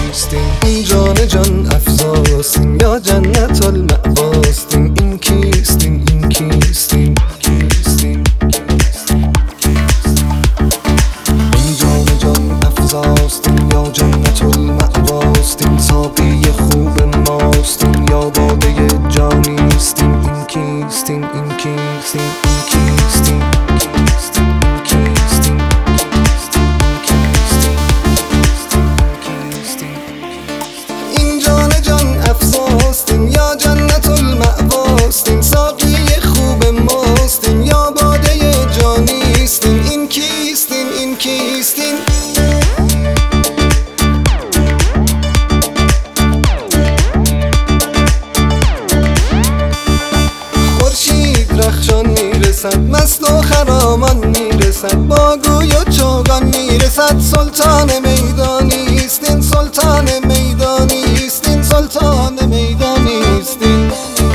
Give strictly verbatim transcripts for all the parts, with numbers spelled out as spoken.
نیستیم. این جان جان افزاستیم یا جنت المأواستیم. این کیستیم این کیستیم کیستیم این جان جان افزاستیم یا جنت المأواستیم. ساقی خوب ماستیم یا باده جانیستیم. این کیستیم این کیستیم این کیستیم یا جنت المأواستیم. ساقی خوب ماستیم یا باده جانیستیم. این کیستیم این کیستیم خورشید رخشان میرسد، مست و خرامان میرسد، با گوی و چوگان میرسد. سلطان میدانیستین سلطان میدانیستین سلطان میدانیستین.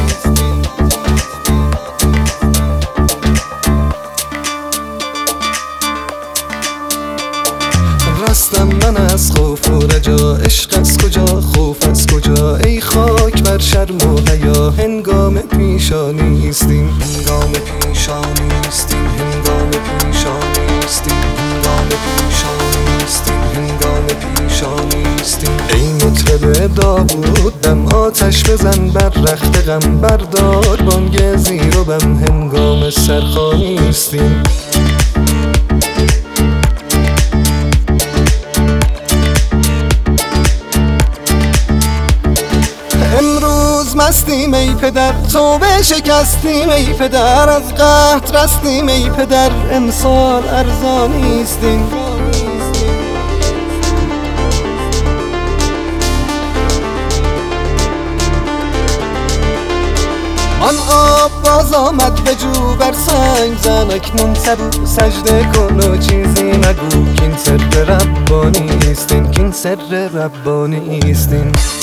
رستم من از خوف و رجا، عشق از کجا خوف از کجا. ای خاک بر شرم و حیا، هنگام پیشانیستیم هنگام پیشانیستیم هنگام پیشانیستیم هنگام پیشانیستیم هنگام پیشانیستیم. ای مطرب داوود دم آتش بزن بر رخت غم، بردار بانگ زیر و بم هنگام سرخوانیستیم. امروز مستیم ای پدر، توبه شکستیم ای پدر، از قحط رستیم ای پدر، امسال ارزانیستیم. آن آب باز آمد به جو، بر سنگ زن اکنون سبو، سجده کن و چیزی نگو. کین سر ربانیستین کین سر ربانیستین